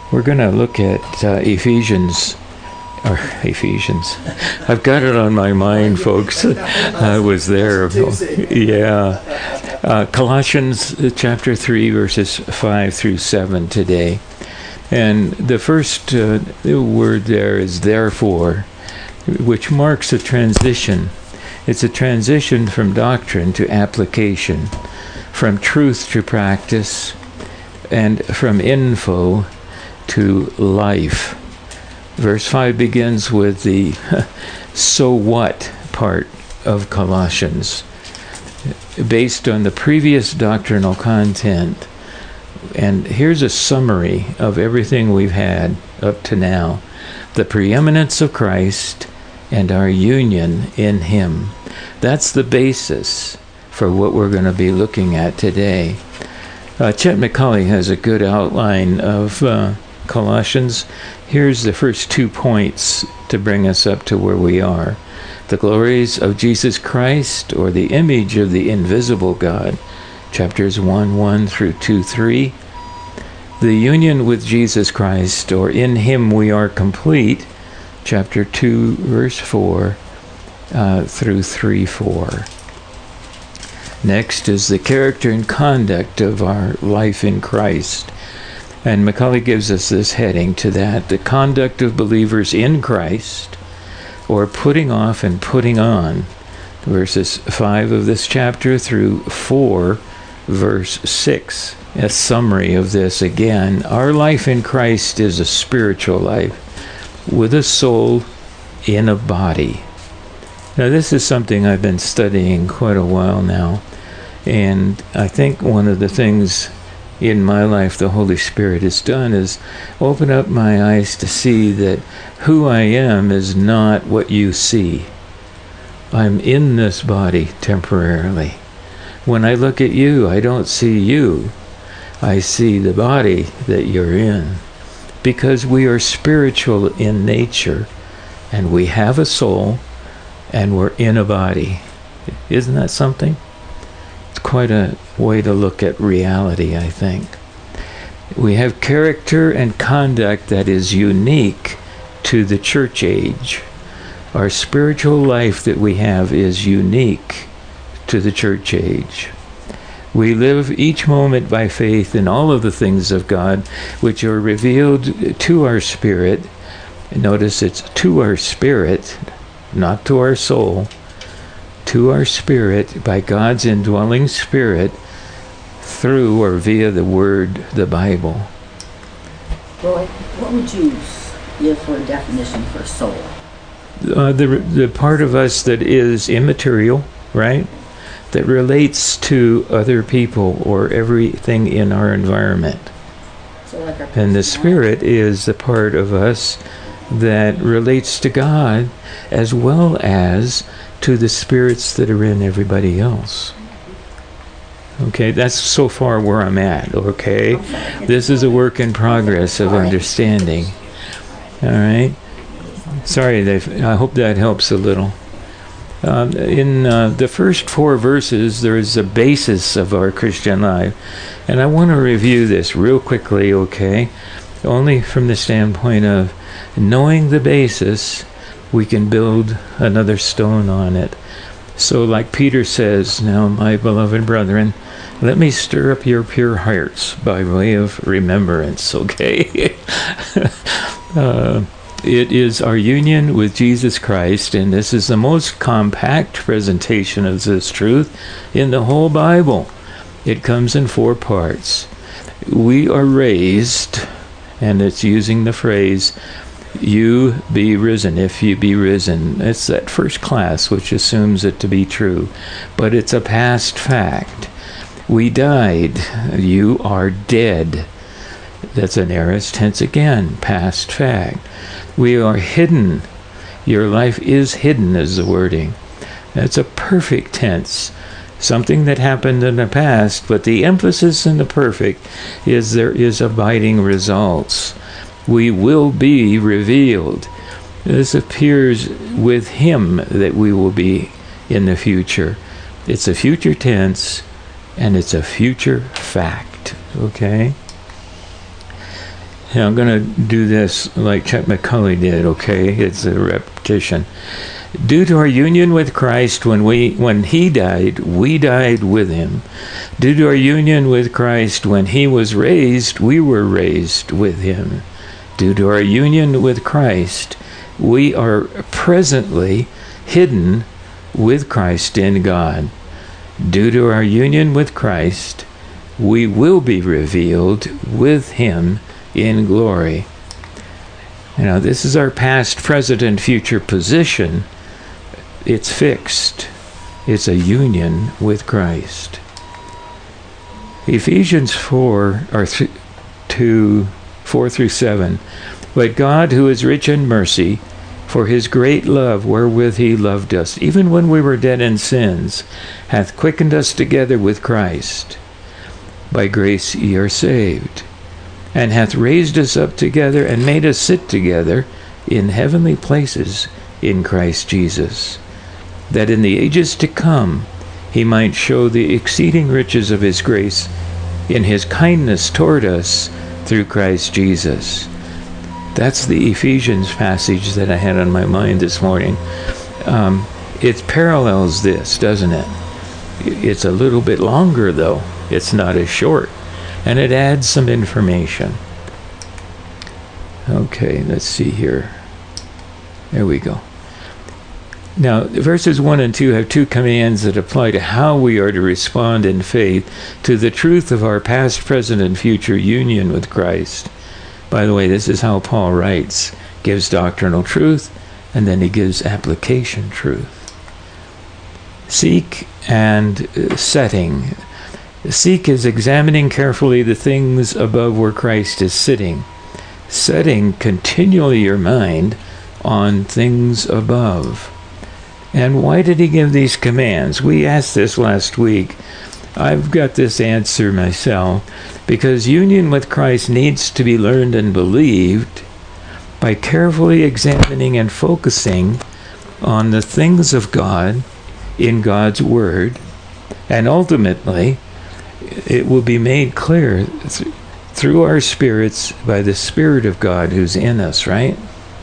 We're going to look at Ephesians. I've got it on my mind, folks. I was there. Yeah. Colossians chapter 3, verses 5 through 7 today. And the first word there is therefore, which marks a transition. It's a transition from doctrine to application, from truth to practice, and from info to life. Verse 5 begins with the so what part of Colossians. Based on the previous doctrinal content. And here's a summary of everything we've had up to now. The preeminence of Christ and our union in Him. That's the basis for what we're going to be looking at today. Chet McCulley has a good outline of Colossians. Here's the first 2 points to bring us up to where we are. The glories of Jesus Christ, or the image of the invisible God, chapters 1:1 through 2:3. The union with Jesus Christ, or in Him we are complete, chapter 2, verse 4 through 3:4. Next is the character and conduct of our life in Christ. And McCulley gives us this heading to that: the conduct of believers in Christ, or putting off and putting on, verses 5 of this chapter through 4, verse 6. A summary of this again. Our life in Christ is a spiritual life with a soul in a body. Now, this is something I've been studying quite a while now, and I think one of the things in my life the Holy Spirit has done is open up my eyes to see that who I am is not what you see. I'm in this body temporarily. When I look at you, I don't see you. I see the body that you're in. Because we are spiritual in nature, and we have a soul, and we're in a body. Isn't that something? It's quite a way to look at reality, I think. We have character and conduct that is unique to the church age. Our spiritual life that we have is unique to the church age. We live each moment by faith in all of the things of God which are revealed to our spirit. Notice it's to our spirit, not to our soul. To our spirit by God's indwelling Spirit through or via the Word, the Bible. Roy, what would you give for a definition for soul? The part of us that is immaterial, right? That relates to other people or everything in our environment. So like our and the Spirit is the part of us that relates to God as well as to the spirits that are in everybody else. Okay, that's so far where I'm at, okay? This is a work in progress of understanding. All right? Sorry, I hope that helps a little. In the first 4 verses, there is a basis of our Christian life. And I want to review this real quickly, okay? Only from the standpoint of knowing the basis, we can build another stone on it. So like Peter says, now, my beloved brethren, let me stir up your pure hearts by way of remembrance, okay? It is our union with Jesus Christ, and this is the most compact presentation of this truth in the whole Bible. It comes in 4 parts. We are raised, and it's using the phrase, you be risen, if you be risen. It's that first class which assumes it to be true, but it's a past fact. We died, you are dead. That's an aorist tense again, past fact. We are hidden. Your life is hidden is the wording. That's a perfect tense. Something that happened in the past, but the emphasis in the perfect is there is abiding results. We will be revealed. This appears with Him that we will be in the future. It's a future tense, and it's a future fact. Okay? Now I'm going to do this like Chuck McCulley did, okay? It's a repetition. Due to our union with Christ, when he died, we died with him. Due to our union with Christ, when he was raised, we were raised with him. Due to our union with Christ, we are presently hidden with Christ in God. Due to our union with Christ, we will be revealed with him in glory. Now, this is our past, present, and future position. It's fixed. It's a union with Christ. Ephesians 4 through 7. But God, who is rich in mercy, for his great love wherewith he loved us, even when we were dead in sins, hath quickened us together with Christ. By grace ye are saved, and hath raised us up together, and made us sit together in heavenly places in Christ Jesus, that in the ages to come he might show the exceeding riches of his grace in his kindness toward us through Christ Jesus. That's the Ephesians passage that I had on my mind this morning. It parallels this, doesn't it? It's a little bit longer, though. It's not as short. And it adds some information. Okay, let's see here. There we go. Now, verses 1 and 2 have two commands that apply to how we are to respond in faith to the truth of our past, present, and future union with Christ. By the way, this is how Paul writes. Gives doctrinal truth, and then he gives application truth. Seek and setting. Seek is examining carefully the things above where Christ is sitting. Setting continually your mind on things above. And why did he give these commands? We asked this last week. I've got this answer myself. Because union with Christ needs to be learned and believed by carefully examining and focusing on the things of God in God's Word. And ultimately, it will be made clear through our spirits by the Spirit of God who's in us, right?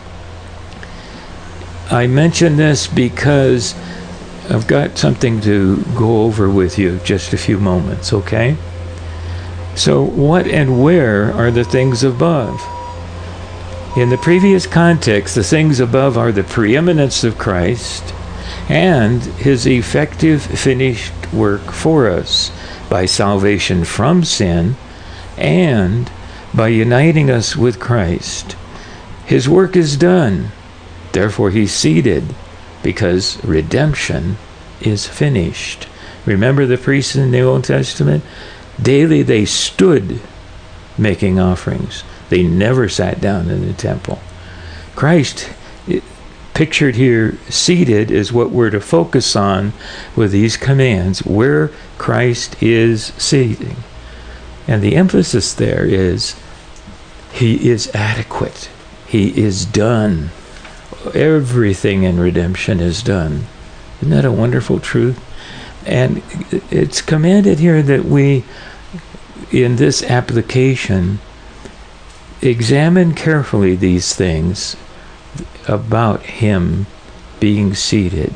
I mention this because I've got something to go over with you just a few moments, okay? So what and where are the things above? In the previous context, the things above are the preeminence of Christ and his effective finished work for us by salvation from sin and by uniting us with Christ. His work is done. Therefore, he's seated because redemption is finished. Remember the priests in the Old Testament? Daily they stood making offerings. They never sat down in the temple. Christ, pictured here, seated, is what we're to focus on with these commands, where Christ is seating. And the emphasis there is, he is adequate. He is done. Everything in redemption is done. Isn't that a wonderful truth? And it's commanded here that we, in this application, examine carefully these things about him being seated.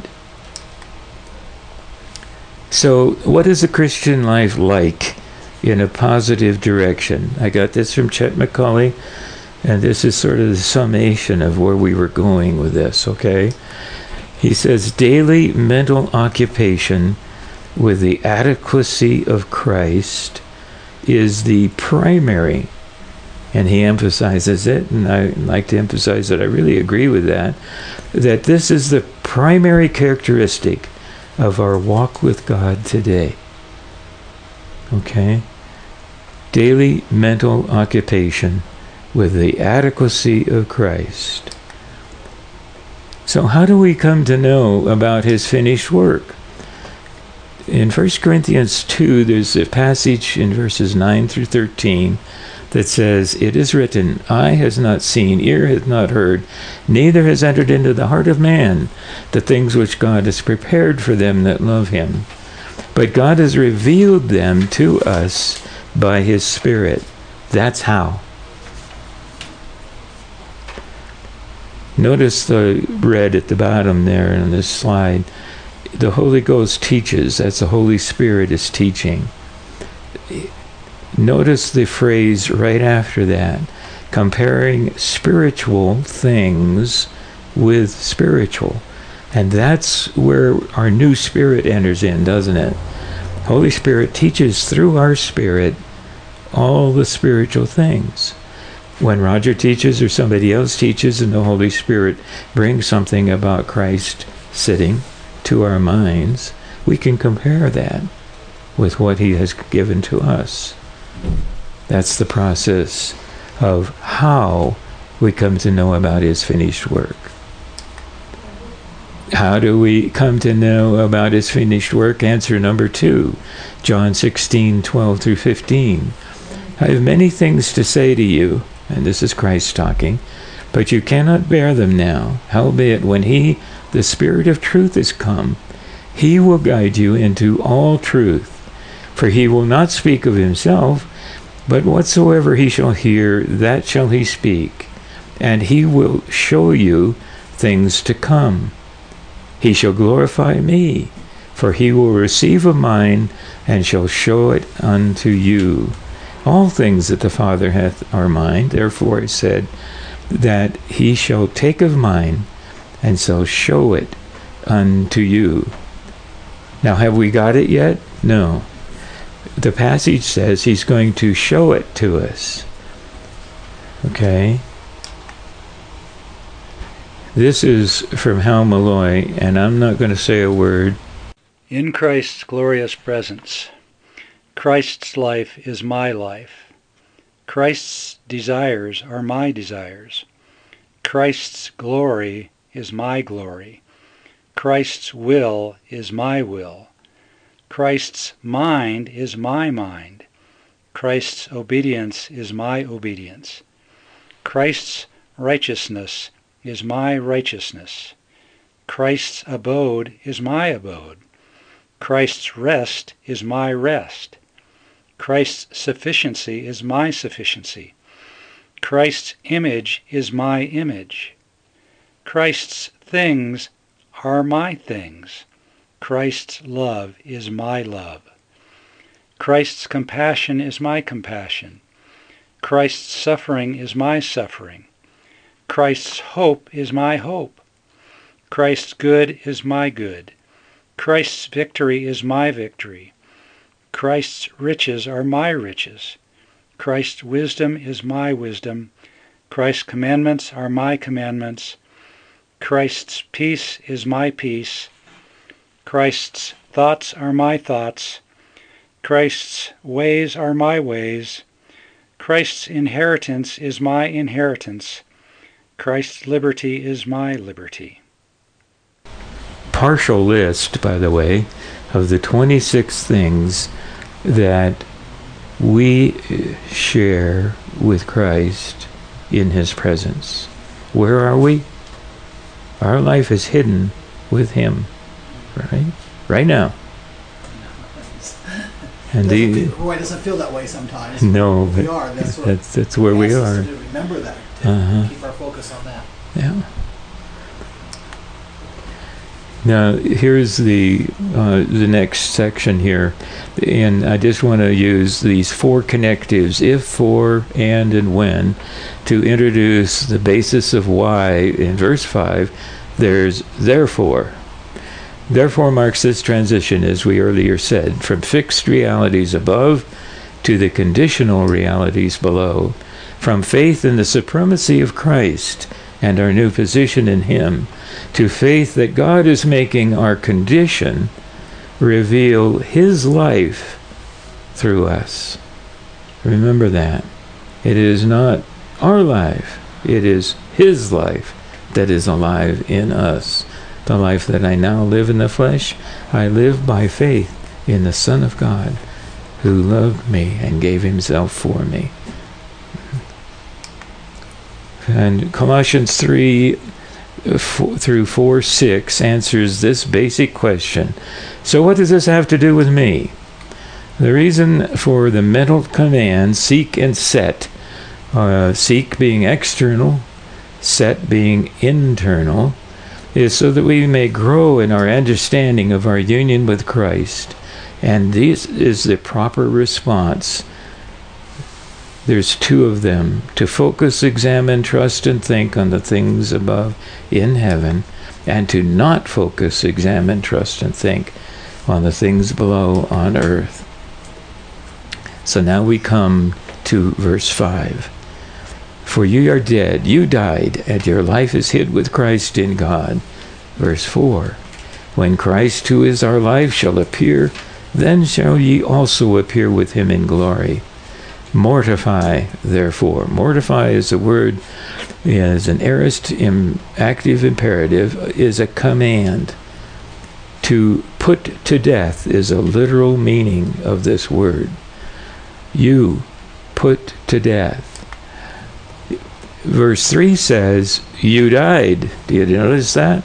So, what is the Christian life like in a positive direction? I got this from Chet McCulley, and this is sort of the summation of where we were going with this, okay? He says, daily mental occupation with the adequacy of Christ is the primary, and he emphasizes it, and I like to emphasize that I really agree with that this is the primary characteristic of our walk with God today. Okay? Daily mental occupation with the adequacy of Christ. So how do we come to know about his finished work? In 1 Corinthians 2, there's a passage in verses 9 through 13 that says, it is written, eye has not seen, ear hath not heard, neither has entered into the heart of man the things which God has prepared for them that love him. But God has revealed them to us by his Spirit. That's how. Notice the red at the bottom there on this slide. The Holy Ghost teaches. That's the Holy Spirit is teaching. Notice the phrase right after that, comparing spiritual things with spiritual. And that's where our new spirit enters in, doesn't it? Holy Spirit teaches through our spirit all the spiritual things. When Roger teaches or somebody else teaches and the Holy Spirit brings something about Christ sitting to our minds, we can compare that with what he has given to us. That's the process of how we come to know about his finished work. How do we come to know about his finished work? Answer number 2, John 16:12 through 15. I have many things to say to you, and this is Christ talking, but you cannot bear them now. Howbeit, when he, the Spirit of truth, is come, he will guide you into all truth. For he will not speak of himself, but whatsoever he shall hear, that shall he speak, and he will show you things to come. He shall glorify me, for he will receive of mine, and shall show it unto you. All things that the Father hath are mine. Therefore I said that he shall take of mine, and shall show it unto you. Now, have we got it yet? No. The passage says he's going to show it to us. Okay? This is from Hal Malloy, and I'm not going to say a word. In Christ's glorious presence, Christ's life is my life. Christ's desires are my desires. Christ's glory is my glory. Christ's will is my will. Christ's mind is my mind. Christ's obedience is my obedience. Christ's righteousness is my righteousness. Christ's abode is my abode. Christ's rest is my rest. Christ's sufficiency is my sufficiency. Christ's image is my image. Christ's things are my things. Christ's love is my love. Christ's compassion is my compassion. Christ's suffering is my suffering. Christ's hope is my hope. Christ's good is my good. Christ's victory is my victory. Christ's riches are my riches. Christ's wisdom is my wisdom. Christ's commandments are my commandments. Christ's peace is my peace. Christ's thoughts are my thoughts. Christ's ways are my ways. Christ's inheritance is my inheritance. Christ's liberty is my liberty. Partial list, by the way, of the 26 things that we share with Christ in his presence. Where are we? Our life is hidden with him, right? Right now. And boy, it doesn't feel that way sometimes. No, but we are. That's where we are. To remember that. To keep our focus on that. Yeah. Now, here's the next section here, and I just want to use these 4 connectives, if, for, and when, to introduce the basis of why in verse 5 there's therefore. Therefore marks this transition, as we earlier said, from fixed realities above to the conditional realities below, from faith in the supremacy of Christ and our new position in him, to faith that God is making our condition reveal his life through us. Remember that. It is not our life, it is his life that is alive in us. The life that I now live in the flesh, I live by faith in the Son of God, who loved me and gave himself for me. And Colossians 3 through 4:6 answers this basic question. So what does this have to do with me? The reason for the mental command, seek and set, seek being external, set being internal, is so that we may grow in our understanding of our union with Christ. And this is the proper response. There's two of them: to focus, examine, trust, and think on the things above in heaven, and to not focus, examine, trust, and think on the things below on earth. So now we come to verse 5. For you are dead, you died, and your life is hid with Christ in God. Verse 4. When Christ, who is our life, shall appear, then shall ye also appear with him in glory. Mortify, therefore. Mortify is a word, is an aorist active imperative, is a command. To put to death is a literal meaning of this word. You put to death. Verse 3 says, you died. Do you notice that?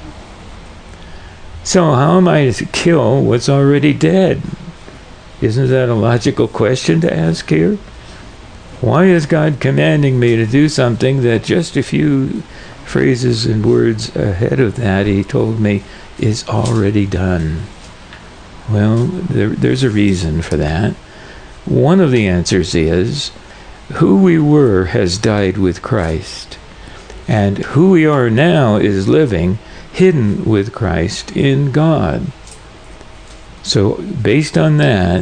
So how am I to kill what's already dead? Isn't that a logical question to ask here? Why is God commanding me to do something that just a few phrases and words ahead of that he told me is already done? Well, there's a reason for that. One of the answers is, who we were has died with Christ, and who we are now is living, hidden with Christ in God. So based on that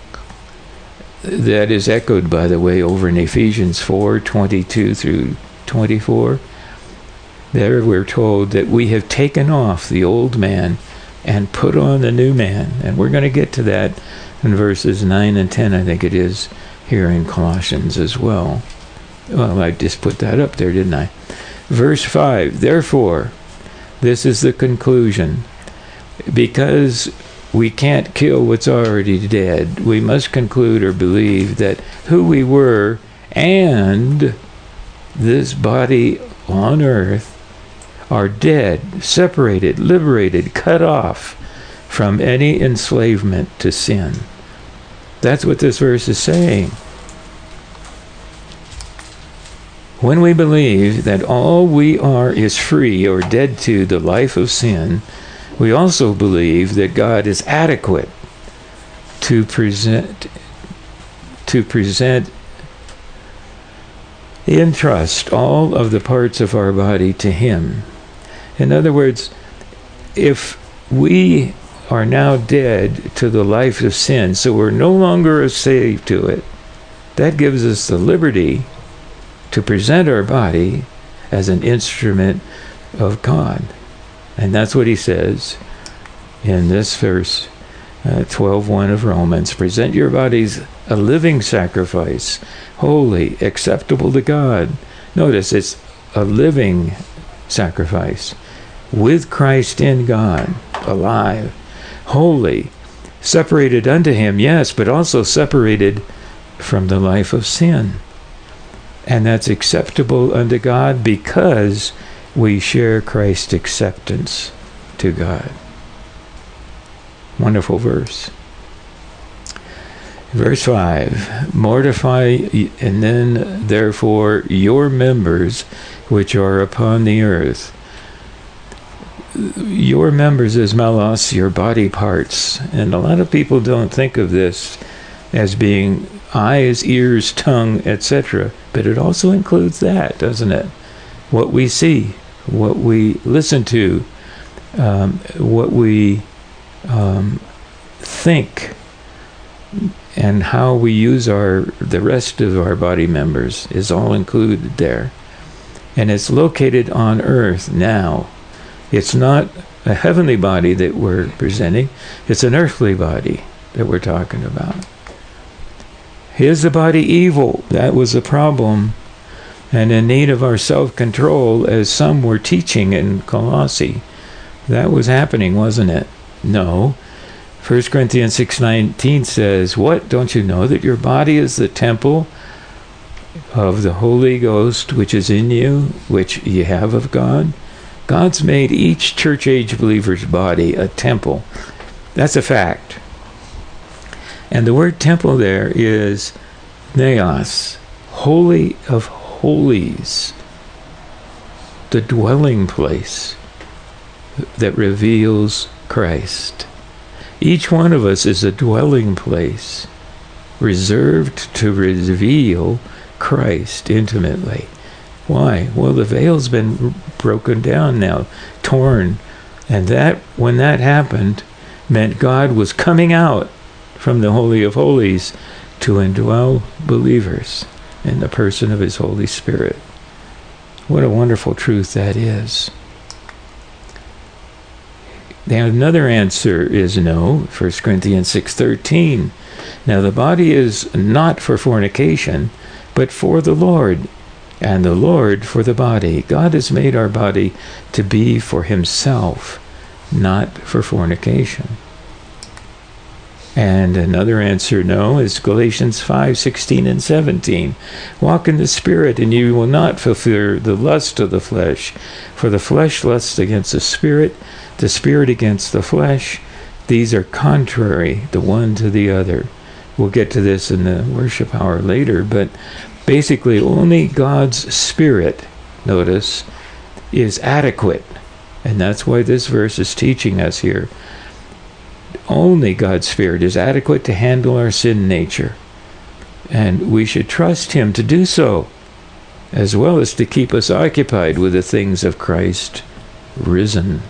is echoed, by the way, over in Ephesians 4:22 through 24. There we're told that we have taken off the old man and put on the new man. And we're going to get to that in verses 9 and 10, I think it is, here in Colossians as well. Well, I just put that up there, didn't I? Verse 5, therefore, this is the conclusion. Because we can't kill what's already dead, we must conclude or believe that who we were and this body on earth are dead, separated, liberated, cut off from any enslavement to sin. That's what this verse is saying. When we believe that all we are is free or dead to the life of sin, we also believe that God is adequate to present in trust all of the parts of our body to him. In other words, if we are now dead to the life of sin, so we're no longer a slave to it, that gives us the liberty to present our body as an instrument of God. And that's what he says in this verse 12:1 of Romans. Present your bodies a living sacrifice, holy, acceptable to God. Notice it's a living sacrifice with Christ in God, alive, holy, separated unto him, yes, but also separated from the life of sin. And that's acceptable unto God because we share Christ's acceptance to God. Wonderful verse. Verse 5, mortify, and then therefore your members which are upon the earth. Your members is melos, your body parts. And a lot of people don't think of this as being eyes, ears, tongue, etc. But it also includes that, doesn't it? What we see, what we listen to, what we think, and how we use the rest of our body members is all included there. And it's located on earth now. It's not a heavenly body that we're presenting. It's an earthly body that we're talking about. Is the body evil? That was a problem, and in need of our self-control, as some were teaching in Colossae. That was happening, wasn't it? No. 1 Corinthians 6:19 says, what? Don't you know that your body is the temple of the Holy Ghost, which is in you, which you have of God? God's made each church-age believer's body a temple. That's a fact. And the word temple there is neos, holy of holies. the dwelling place that reveals Christ. Each one of us is a dwelling place reserved to reveal Christ intimately. Why? Well, the veil's been broken down now, torn. And that, when that happened, meant God was coming out from the Holy of Holies to indwell believers in the person of His Holy Spirit. What a wonderful truth that is. Now another answer is no, 1 Corinthians 6:13. Now the body is not for fornication, but for the Lord, and the Lord for the body. God has made our body to be for Himself, not for fornication. And another answer, no, is Galatians 5:16 and 17. Walk in the Spirit, and you will not fulfill the lust of the flesh. For the flesh lusts against the Spirit against the flesh. These are contrary, the one to the other. We'll get to this in the worship hour later, but basically only God's Spirit, notice, is adequate. And that's why this verse is teaching us here. Only God's Spirit is adequate to handle our sin nature. And we should trust Him to do so, as well as to keep us occupied with the things of Christ risen.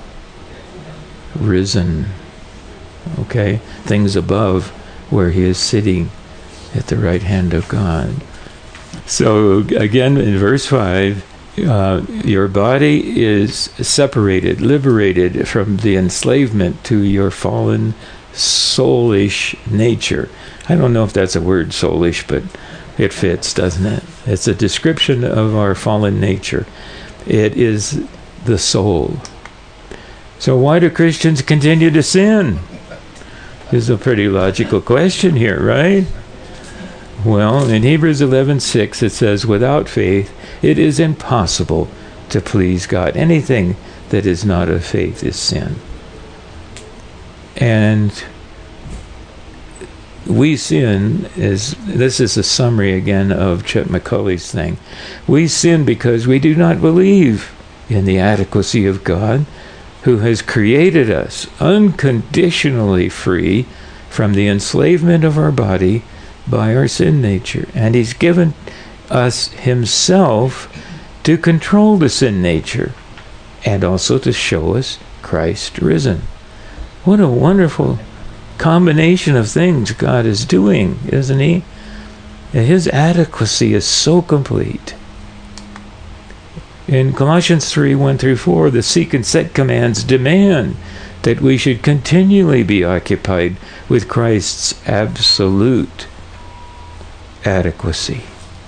Risen. Okay? Things above where He is sitting at the right hand of God. So again, in verse 5, your body is separated, liberated from the enslavement to your fallen soulish nature. I don't know if that's a word, soulish, but it fits, doesn't it? It's a description of our fallen nature. It is the soul. So why do Christians continue to sin? Is a pretty logical question here, right? Well, in Hebrews 11:6 it says, without faith it is impossible to please God. Anything that is not of faith is sin. And we sin, this is a summary again of Chet McCulley's thing. We sin because we do not believe in the adequacy of God, who has created us unconditionally free from the enslavement of our body by our sin nature. And He's given us Himself to control the sin nature and also to show us Christ risen. What a wonderful combination of things God is doing, isn't He? And His adequacy is so complete. In Colossians 3:1-4, the seek and set commands demand that we should continually be occupied with Christ's absolute adequacy.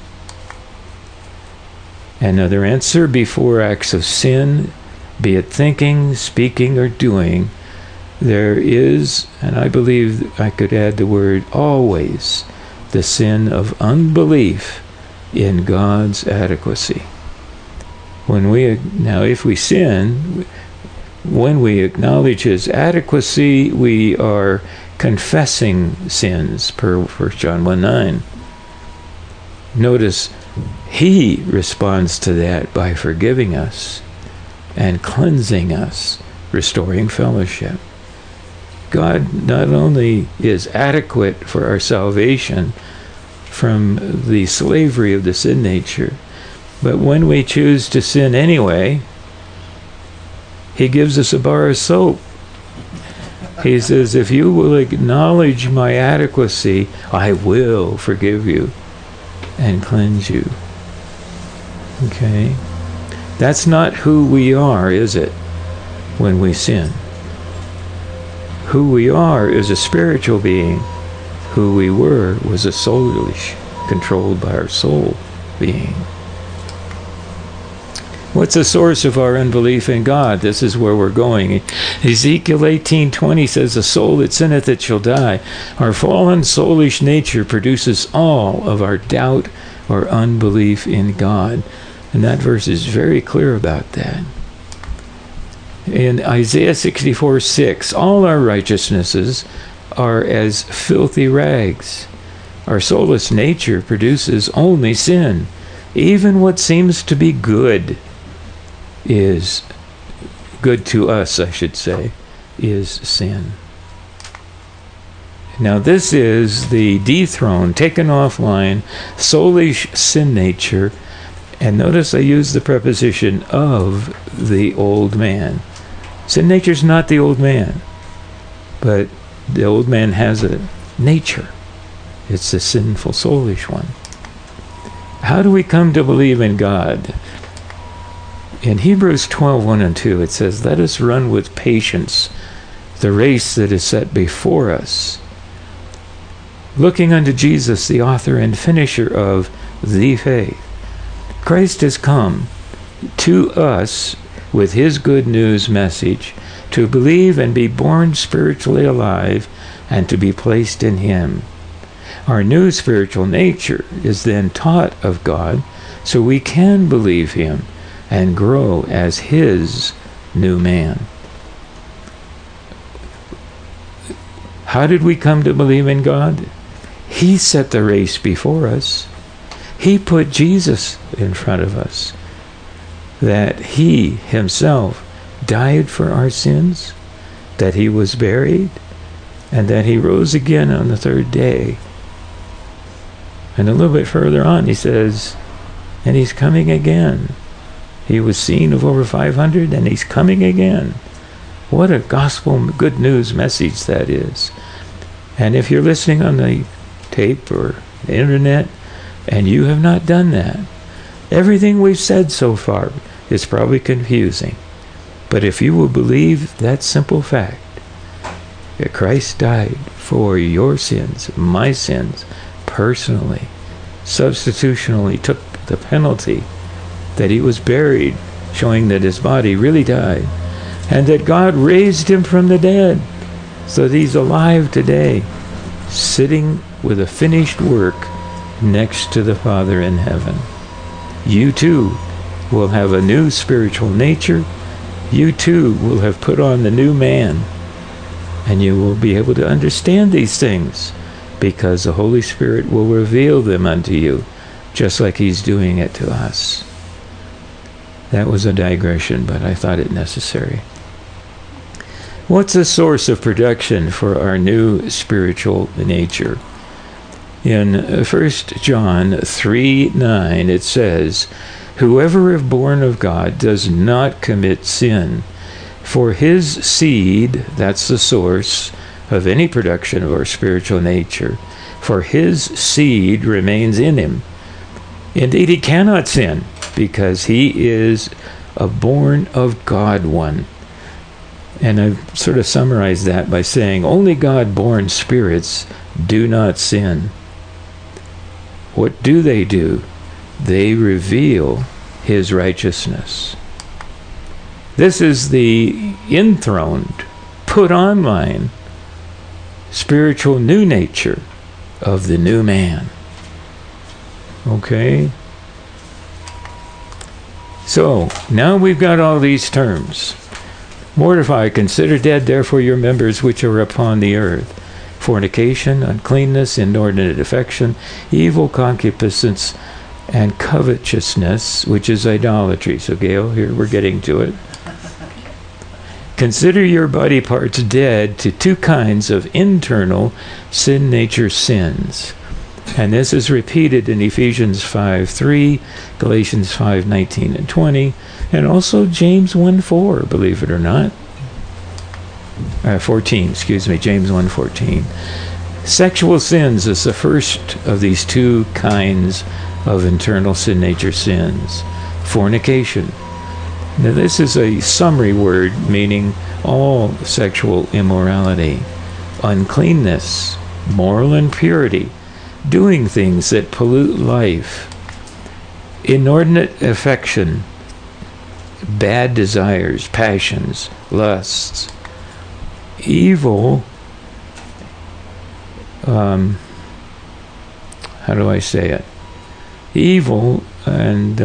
Another answer, before acts of sin, be it thinking, speaking, or doing, there is, and I believe I could add the word always, the sin of unbelief in God's adequacy. If we sin, when we acknowledge His adequacy, we are confessing sins, per 1 John 1:9. Notice, He responds to that by forgiving us and cleansing us, restoring fellowship. God not only is adequate for our salvation from the slavery of the sin nature, but when we choose to sin anyway, He gives us a bar of soap. He says, if you will acknowledge my adequacy, I will forgive you and cleanse you. Okay? That's not who we are, is it, when we sin? Who we are is a spiritual being. Who we were was a soulish, controlled by our soul being. What's the source of our unbelief in God? This is where we're going. Ezekiel 18:20 says, the soul that sinneth, it shall die. Our fallen soulish nature produces all of our doubt or unbelief in God. And that verse is very clear about that. In Isaiah 64:6, all our righteousnesses are as filthy rags. Our soulless nature produces only sin. Even what seems to be good is good to us, I should say, is sin. Now this is the dethroned, taken offline, soulish sin nature. And notice I use the preposition of the old man. Sin nature is not the old man, but the old man has a nature. It's the sinful, soulish one. How do we come to believe in God? In Hebrews 12:1 and 2, it says, "Let us run with patience the race that is set before us, looking unto Jesus, the author and finisher of the faith." Christ has come to us with his good news message to believe and be born spiritually alive and to be placed in him. Our new spiritual nature is then taught of God so we can believe him and grow as his new man. How did we come to believe in God? He set the race before us. He put Jesus in front of us, that he himself died for our sins, that he was buried, and that he rose again on the third day. And a little bit further on he says, and he's coming again. He was seen of over 500, and he's coming again. What a gospel good news message that is. And if you're listening on the tape or the internet, and you have not done that, everything we've said so far is probably confusing. But if you will believe that simple fact, that Christ died for your sins, my sins, personally, substitutionally took the penalty, that he was buried, showing that his body really died, and that God raised him from the dead, so that he's alive today, sitting with a finished work next to the Father in heaven. You too will have a new spiritual nature. You too will have put on the new man. And you will be able to understand these things because the Holy Spirit will reveal them unto you, just like he's doing it to us. That was a digression, but I thought it necessary. What's the source of production for our new spiritual nature? In 1 John 3:9, it says, "Whoever is born of God does not commit sin, for his seed," that's the source of any production of our spiritual nature, "for his seed remains in him. Indeed, he cannot sin, because he is a born of God one." And I've sort of summarized that by saying only God-born spirits do not sin. What do? They reveal his righteousness. This is the enthroned, put online, spiritual new nature of the new man. Okay? So, now we've got all these terms. "Mortify, consider dead therefore your members which are upon the earth. Fornication, uncleanness, inordinate affection, evil concupiscence, and covetousness," which is idolatry. So Gail, here we're getting to it. "Consider your body parts dead to two kinds of internal sin nature sins." And this is repeated in Ephesians 5:3, Galatians 5:19 and 20, and also James 1:4, believe it or not. 14, James 1:14. Sexual sins is the first of these two kinds of internal sin nature sins. Fornication. Now this is a summary word meaning all sexual immorality. Uncleanness, moral impurity, doing things that pollute life. Inordinate affection, bad desires, passions, lusts. Evil, how do I say it? Evil and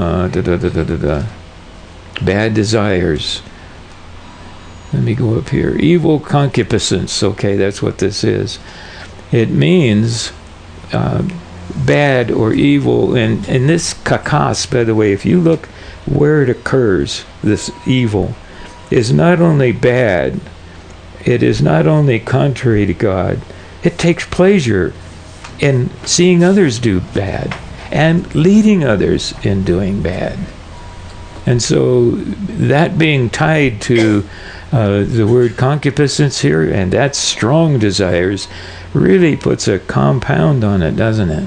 bad desires. Let me go up here. Evil concupiscence. Okay, that's what this is. It means bad or evil. And this kakos, by the way, if you look where it occurs, this evil is not only bad, it is not only contrary to God, it takes pleasure in seeing others do bad and leading others in doing bad. And so that being tied to the word concupiscence here, and that's strong desires, really puts a compound on it, doesn't it?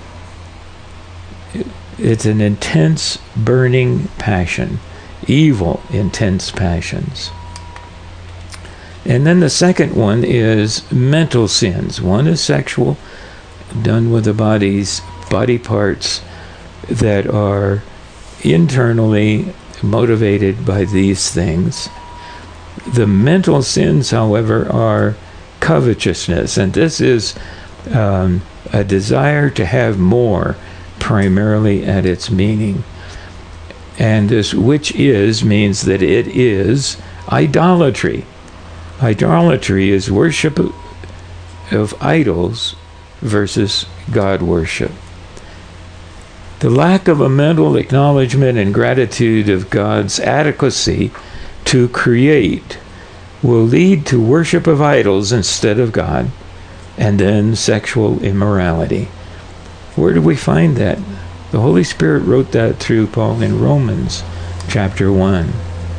It's an intense, burning passion. Evil, intense passions. And then the second one is mental sins. One is sexual, done with the body parts that are internally motivated by these things. The mental sins, however, are covetousness, and this is a desire to have more, primarily at its meaning. And this which is means that it is idolatry. Idolatry is worship of idols versus God worship. The lack of a mental acknowledgement and gratitude of God's adequacy to create will lead to worship of idols instead of God, and then sexual immorality. Where do we find that? The Holy Spirit wrote that through Paul in Romans chapter 1.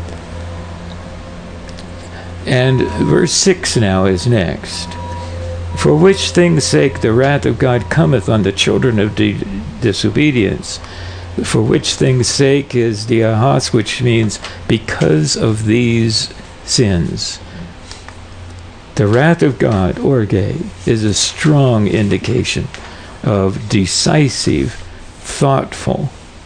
And verse 6 now is next. For which things' sake the wrath of God cometh on the children of disobedience. For which things' sake is diahos, which means because of these sins. The wrath of God, orge, is a strong indication of decisive, thoughtful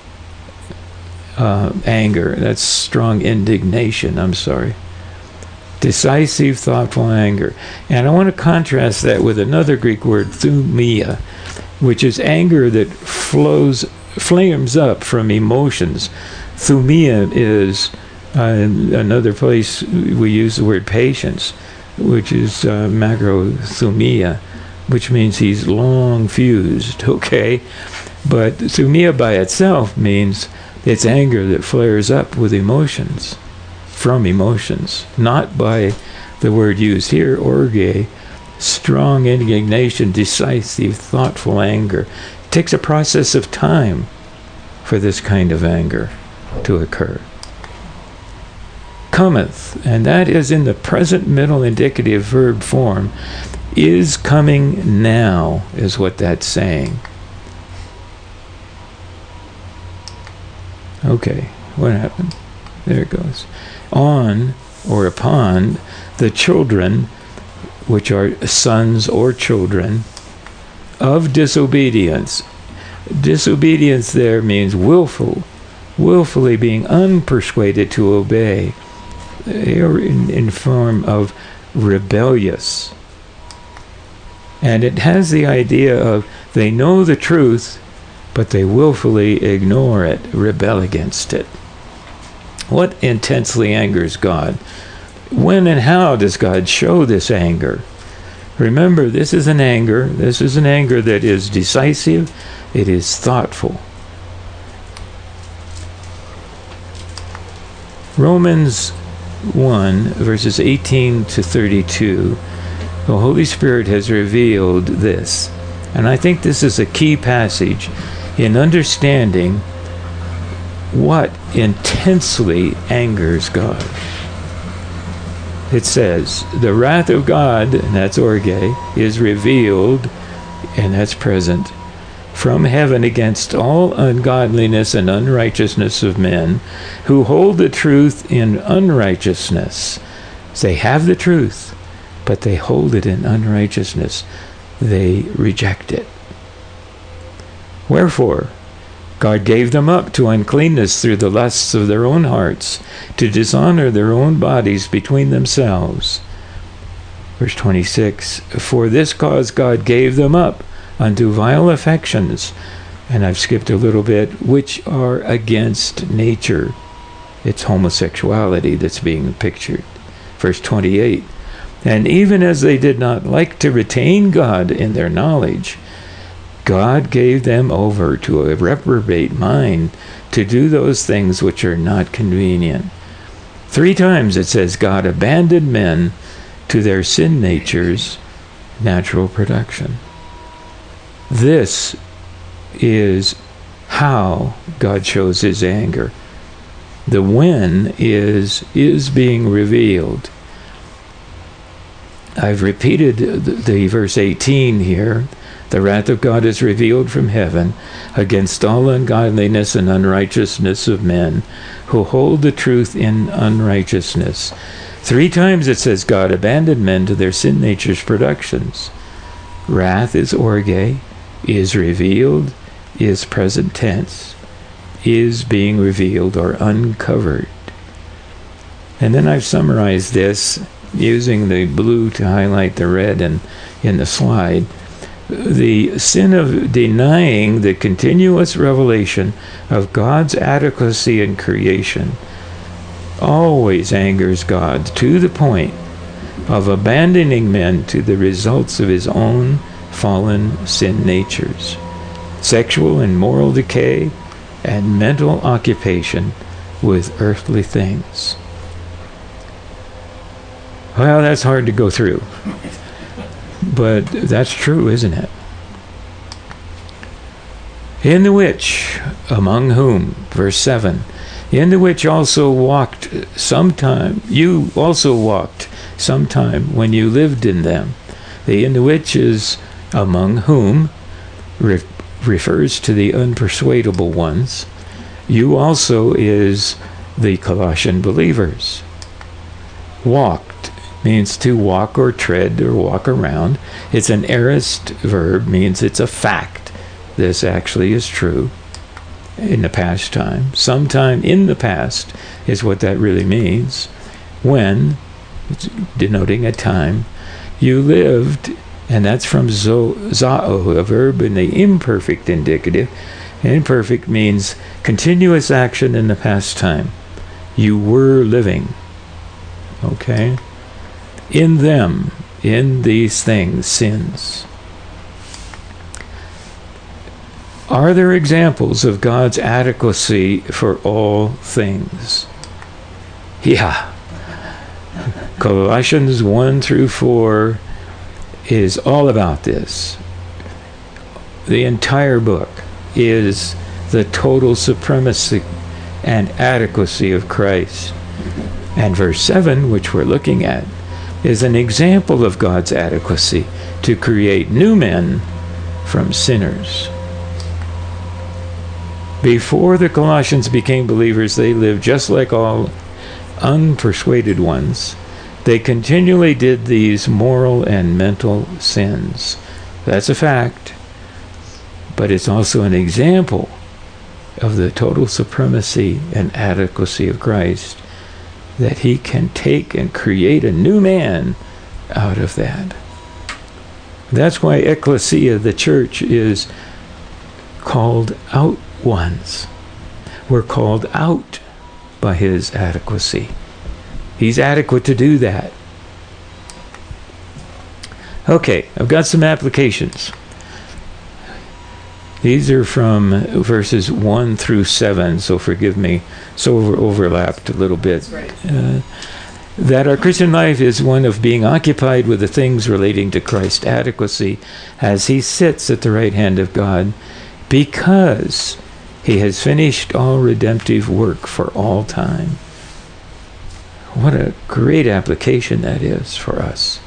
anger. That's strong indignation, Decisive, thoughtful anger. And I want to contrast that with another Greek word, thumia, which is anger that flames up from emotions. Thumia is another place we use the word patience, which is macrothumia, which means he's long fused, okay? But thumia by itself means it's anger that flares up with emotions, from emotions, not by the word used here, orge, strong indignation, decisive, thoughtful anger. It takes a process of time for this kind of anger to occur. Cometh, and that is in the present middle indicative verb form, is coming now, is what that's saying. Okay, what happened? There it goes. On or upon the children, which are sons or children, of disobedience. Disobedience there means willfully being unpersuaded to obey, in form of rebellious. And it has the idea of they know the truth, but they willfully ignore it, rebel against it. What intensely angers God? When and how does God show this anger? Remember, this is an anger that is decisive, it is thoughtful. Romans 1, verses 18 to 32, the Holy Spirit has revealed this. And I think this is a key passage in understanding what intensely angers God. It says, the wrath of God, and that's orge, is revealed, and that's present, from heaven against all ungodliness and unrighteousness of men who hold the truth in unrighteousness. They have the truth, but they hold it in unrighteousness. They reject it. Wherefore, God gave them up to uncleanness through the lusts of their own hearts, to dishonor their own bodies between themselves. Verse 26, for this cause God gave them up unto vile affections, and I've skipped a little bit, which are against nature. It's homosexuality that's being pictured. Verse 28, and even as they did not like to retain God in their knowledge, God gave them over to a reprobate mind to do those things which are not convenient. 3 times it says God abandoned men to their sin nature's natural production. This is how God shows his anger. The when is being revealed. I've repeated the verse 18 here. The wrath of God is revealed from heaven against all ungodliness and unrighteousness of men who hold the truth in unrighteousness. 3 times it says God abandoned men to their sin nature's productions. Wrath is orge, is revealed, is present tense, is being revealed or uncovered. And then I've summarized this using the blue to highlight the red in the slide. The sin of denying the continuous revelation of God's adequacy in creation always angers God to the point of abandoning men to the results of his own fallen sin natures, sexual and moral decay, and mental occupation with earthly things. Well, that's hard to go through. But that's true, isn't it? In the which, among whom, verse 7, in the which also walked sometime, you also walked sometime when you lived in them. The in the which is among whom refers to the unpersuadable ones. You also is the Colossian believers. Walked means to walk or tread or walk around. It's an aorist verb, means it's a fact. This actually is true in the past time. Sometime in the past is what that really means. When, it's denoting a time, you lived, and that's from zao, a verb in the imperfect indicative. Imperfect means continuous action in the past time. You were living. Okay? In them, in these things, sins. Are there examples of God's adequacy for all things? Yeah. Colossians 1 through 4 is all about this. The entire book is the total supremacy and adequacy of Christ. And verse 7, which we're looking at, is an example of God's adequacy to create new men from sinners. Before the Colossians became believers, they lived just like all unpersuaded ones. They continually did these moral and mental sins. That's a fact. But it's also an example of the total supremacy and adequacy of Christ, that he can take and create a new man out of that. That's why ecclesia, the church, is called out ones. We're called out by his adequacy. He's adequate to do that. Okay, I've got some applications. These are from verses 1 through 7, so forgive me. So overlapped a little bit. That's right. That our Christian life is one of being occupied with the things relating to Christ's adequacy as he sits at the right hand of God, because he has finished all redemptive work for all time. What a great application that is for us.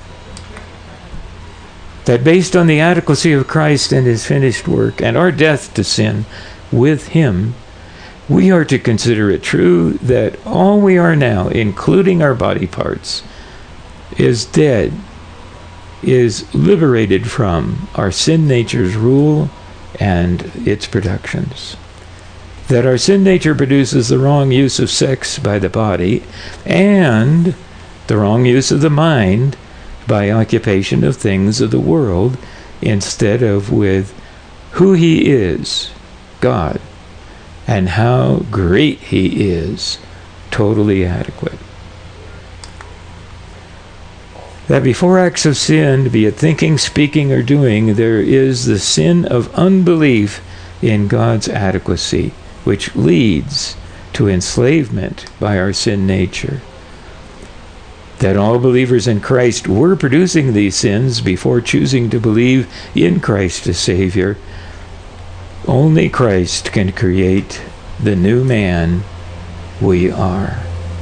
That based on the adequacy of Christ and his finished work and our death to sin with him, we are to consider it true that all we are now, including our body parts, is dead, is liberated from our sin nature's rule and its productions. That our sin nature produces the wrong use of sex by the body and the wrong use of the mind by occupation of things of the world instead of with who he is, God, and how great he is, totally adequate. that before acts of sin, be it thinking, speaking, or doing, there is the sin of unbelief in God's adequacy, which leads to enslavement by our sin nature. That all believers in Christ were producing these sins before choosing to believe in Christ as Savior. Only Christ can create the new man we are.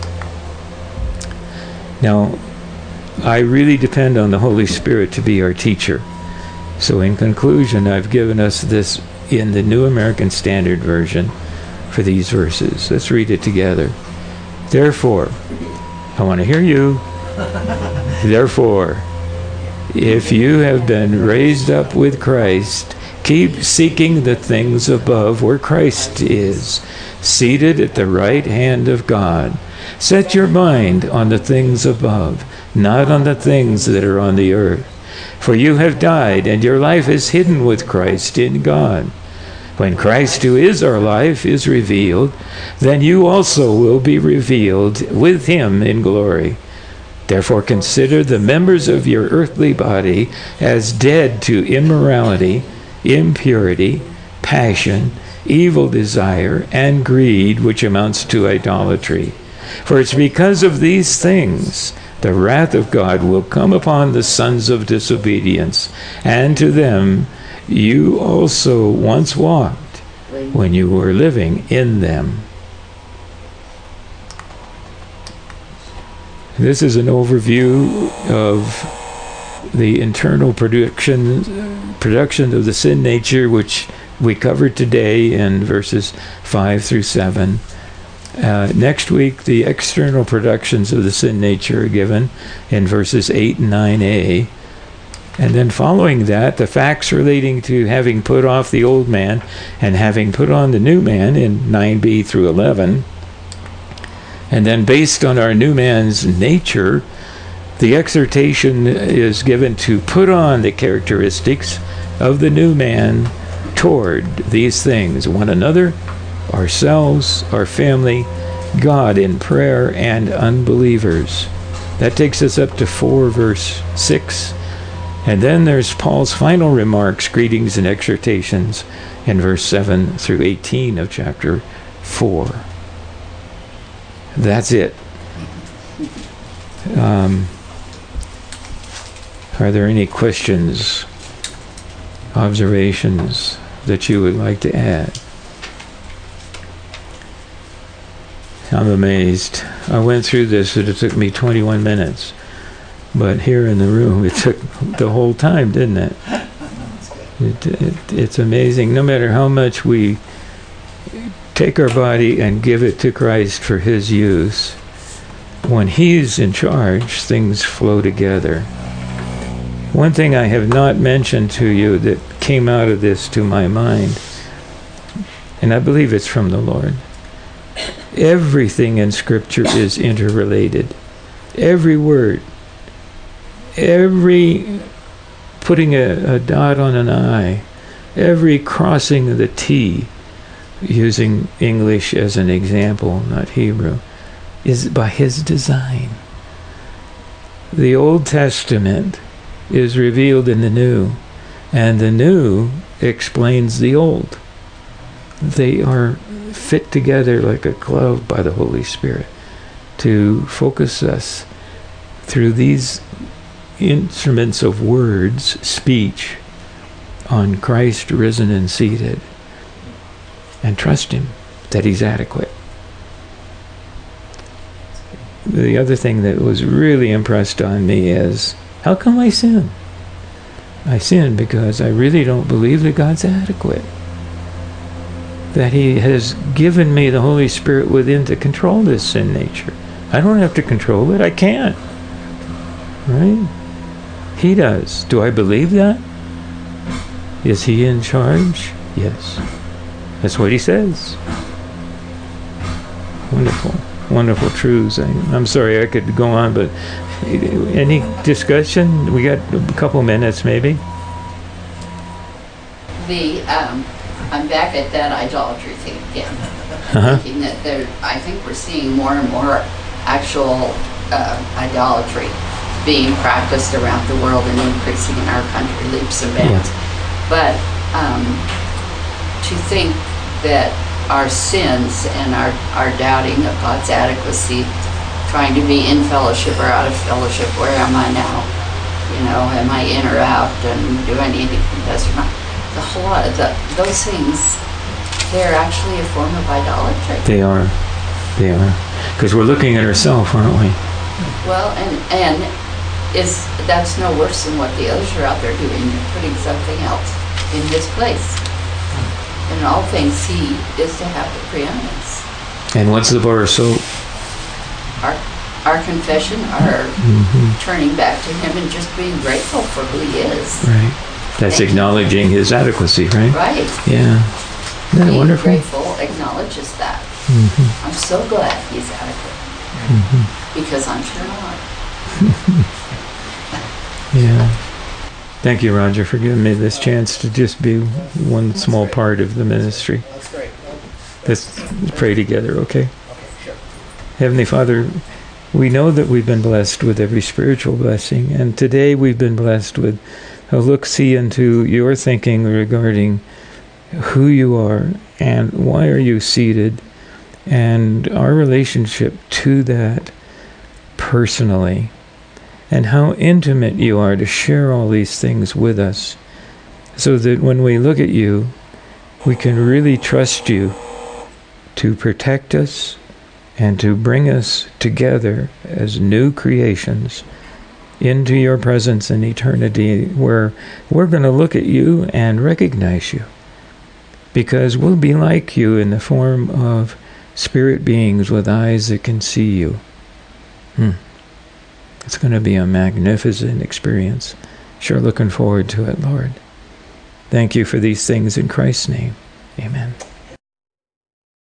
Now, I really depend on the Holy Spirit to be our teacher. So in conclusion, I've given us this in the New American Standard Version for these verses. Let's read it together. Therefore, I want to hear you. Therefore, if you have been raised up with Christ, keep seeking the things above where Christ is, seated at the right hand of God. Set your mind on the things above, not on the things that are on the earth. For you have died, and your life is hidden with Christ in God. When Christ, who is our life, is revealed, then you also will be revealed with him in glory. Therefore consider the members of your earthly body as dead to immorality, impurity, passion, evil desire, and greed, which amounts to idolatry. For it's because of these things the wrath of God will come upon the sons of disobedience, and to them you also once walked when you were living in them. This is an overview of the internal production of the sin nature, which we covered today in verses 5 through 7. Next week, the external productions of the sin nature are given in verses 8 and 9a. And then following that, the facts relating to having put off the old man and having put on the new man in 9b through 11. And then based on our new man's nature, the exhortation is given to put on the characteristics of the new man toward these things: one another, ourselves, our family, God in prayer, and unbelievers. That takes us up to 4 verse 6. And then there's Paul's final remarks, greetings and exhortations, in verse 7 through 18 of chapter 4. That's it. Are there any questions, observations that you would like to add? I'm amazed. I went through this, and it took me 21 minutes. But here in the room, it took the whole time, didn't it? It's amazing. No matter how much we take our body and give it to Christ for his use, when he's in charge, things flow together. One thing I have not mentioned to you that came out of this to my mind, and I believe it's from the Lord. Everything in Scripture is interrelated. Every word. Every putting a dot on an I. Every crossing of the T, using English as an example, not Hebrew, is by his design. The Old Testament is revealed in the New, and the New explains the Old. They are fit together like a glove by the Holy Spirit to focus us through these instruments of words, speech, on Christ risen and seated, and trust him that he's adequate. The other thing that was really impressed on me is, how come I sin? I sin because I really don't believe that God's adequate. That he has given me the Holy Spirit within to control this sin nature. I don't have to control it. I can't. Right? He does. Do I believe that? Is he in charge? Yes. That's what he says. Wonderful. Wonderful truths. I'm sorry I could go on, but any discussion? We got a couple minutes maybe. I'm back at that idolatry thing again. Thinking that I think we're seeing more and more actual idolatry. being practiced around the world and increasing in our country leaps and bounds. But to think that our sins and our doubting of God's adequacy, trying to be in fellowship or out of fellowship, where am I now? Am I in or out, and do I need to confess or not? The whole lot of those things, they're actually a form of idolatry. They are. Because we're looking at ourselves, aren't we? Well, and that's no worse than what the others are out there doing. They're putting something else in his place. In all things, he is to have the preeminence. And what's the bar? So our confession, our turning back to him and just being grateful for who he is. Right. That's acknowledging his adequacy, right? Right. Yeah. Isn't that being wonderful? grateful acknowledges that. I'm so glad he's adequate. Because I'm sure not. Yeah. Thank you, Roger, for giving me this chance to just be one small part of the ministry. That's great. Let's pray together, okay? Okay, sure. Heavenly Father, we know that we've been blessed with every spiritual blessing, and today we've been blessed with a look-see into your thinking regarding who you are and why are you seated, and our relationship to that personally, and how intimate you are to share all these things with us, so that when we look at you, we can really trust you to protect us and to bring us together as new creations into your presence in eternity, where we're going to look at you and recognize you, because we'll be like you in the form of spirit beings with eyes that can see you. It's going to be a magnificent experience. Sure looking forward to it, Lord. Thank you for these things in Christ's name. Amen.